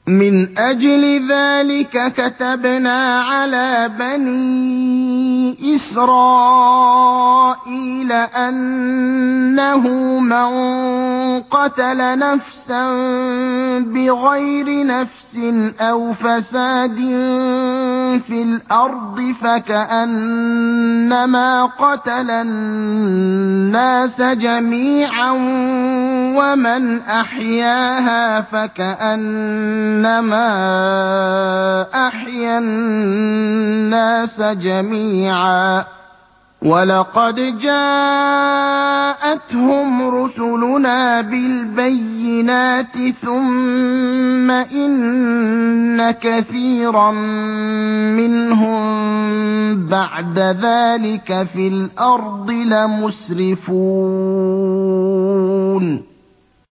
مِنْ أَجْلِ ذَٰلِكَ كَتَبْنَا عَلَىٰ بَنِي إِسْرَائِيلَ أَنَّهُ مَن قَتَلَ نَفْسًا بِغَيْرِ نَفْسٍ أَوْ فَسَادٍ فِي الْأَرْضِ فَكَأَنَّمَا قَتَلَ النَّاسَ جَمِيعًا وَمَنْ أَحْيَاهَا فَكَأَنَّمَا أَحْيَا النَّاسَ جَمِيعًا ۚ وَلَقَدْ جَاءَتْهُمْ رُسُلُنَا بِالْبَيِّنَاتِ ثُمَّ إِنَّ كَثِيرًا مِّنْهُم بَعْدَ ذَٰلِكَ فِي الْأَرْضِ لَمُسْرِفُونَ